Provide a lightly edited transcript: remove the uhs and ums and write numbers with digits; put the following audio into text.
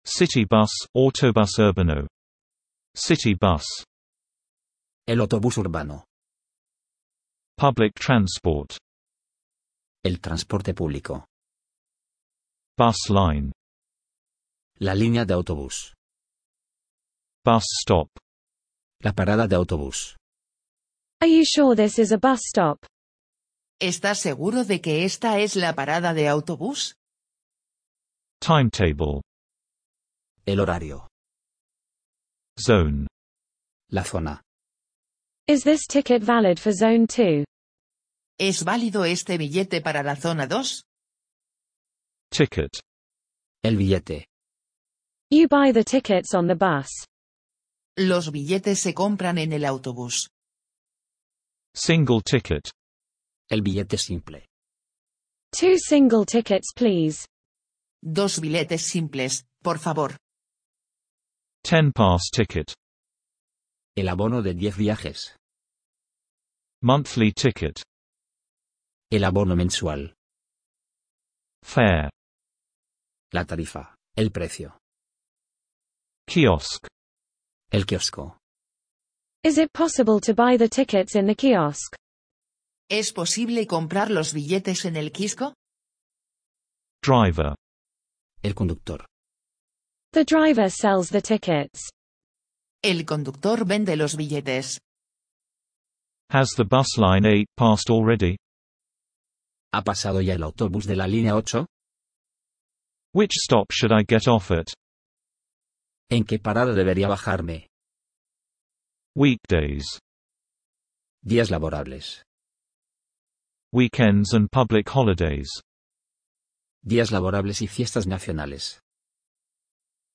City bus, autobus urbano. City bus. El autobús urbano. Public transport. El transporte público. Bus line. La línea de autobús. Bus stop. La parada de autobús. Are you sure this is a bus stop? ¿Estás seguro de que esta es la parada de autobús? Timetable. El horario. Zone. La zona. Is this ticket valid for Zone 2? ¿Es válido este billete para la zona 2? Ticket. El billete. You buy the tickets on the bus. Los billetes se compran en el autobús. Single ticket. El billete simple. 2 single tickets please. 2 billetes simples, por favor. 10 pass ticket. El abono de 10 viajes. Monthly ticket. El abono mensual. Fare. La tarifa. El precio. Kiosk. El kiosco. Is it possible to buy the tickets in the kiosk? ¿Es posible comprar los billetes en el kiosco? Driver. El conductor. The driver sells the tickets. El conductor vende los billetes. Has the bus line 8 passed already? ¿Ha pasado ya el autobús de la línea 8? Which stop should I get off at? ¿En qué parada debería bajarme? Weekdays. Días laborables. Weekends and public holidays. Días laborables y fiestas nacionales.